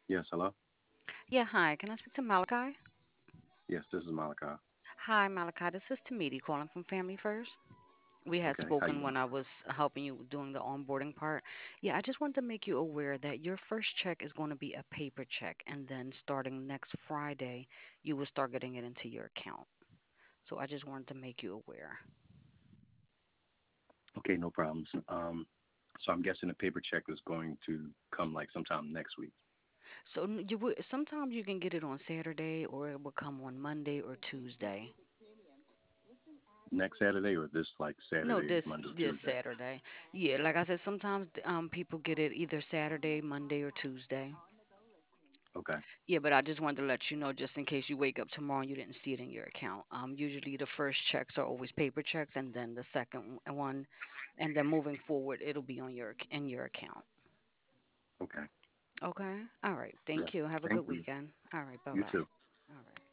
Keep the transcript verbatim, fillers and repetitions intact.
Yes, hello? Yeah, hi. Can I speak to Malachi? Yes, this is Malika. Hi, Malachi. This is Tamiti calling from Family First. We had Okay, how you spoken doing? when I was helping you doing the onboarding part. Yeah, I just wanted to make you aware that your first check is going to be a paper check, and then starting next Friday, you will start getting it into your account. So I just wanted to make you aware. Okay, no problems. Um, so I'm guessing the paper check is going to come like sometime next week. So n- you would sometimes you can get it on Saturday, or it will come on Monday or Tuesday. Next Saturday or this like No, Saturday, this Monday, this Tuesday? Saturday. Yeah, like I said, sometimes um people get it either Saturday, Monday, or Tuesday. Okay, Yeah, but I just wanted to let you know just in case you wake up tomorrow and you didn't see it in your account. Um, usually the first checks are always paper checks, and then the second w- one, and then moving forward, it'll be on your ac- in your account. okay. Okay. All right. Yes. Thank you. Have a Thank good you. weekend. All right. Bye You bye. too. All right.